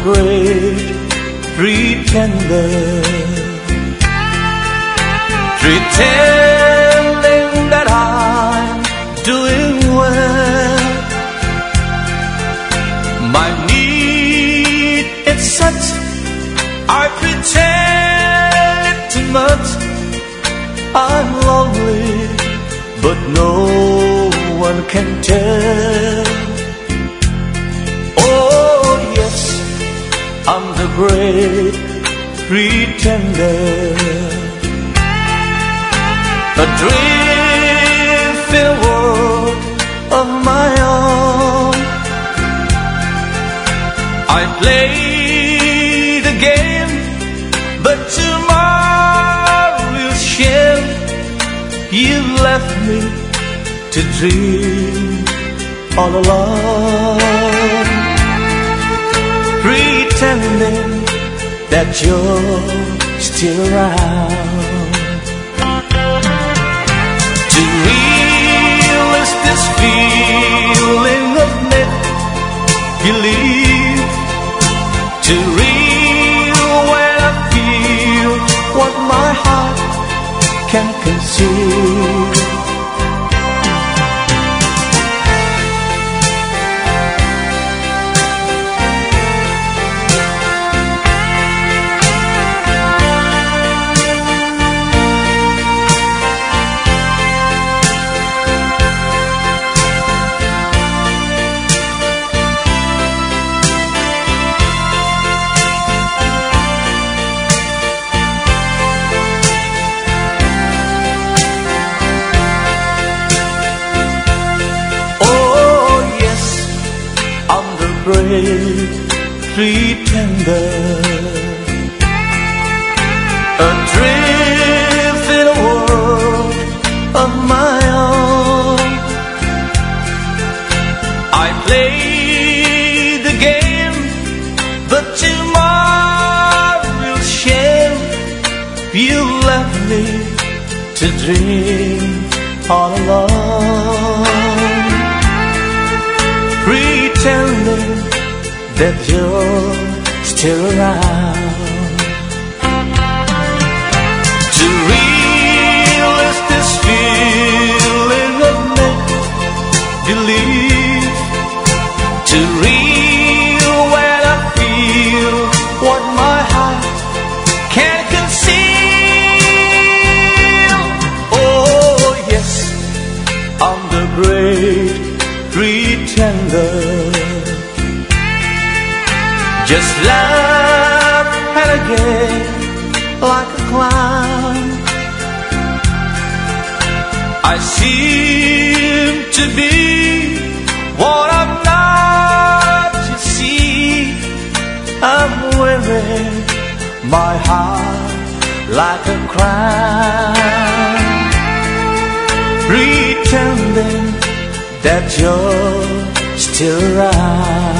great pretender, pretending that I'm doing well. My need is such, I pretend it too much. I'm lonely, but no one can tell. Oh yes, I'm the great pretender, a dream-filled world of my own. I play the game, but tomorrow will share. You've left me to dream all alone, pretending that you're still around. Too real is this feeling of make-believe. Too real when I feel what my heart can conceive. Great pretender, adrift in a world of my own. I play the game, but tomorrow will share. You left me to dream all alone, pretending that you're still around. Too real is this feeling of make-believe. Too real when I feel what my heart can't conceal. Oh yes, I'm the great pretender, just laugh and again like a clown. I seem to be what I'm not to see. I'm wearing my heart like a crown, pretending that you're still around.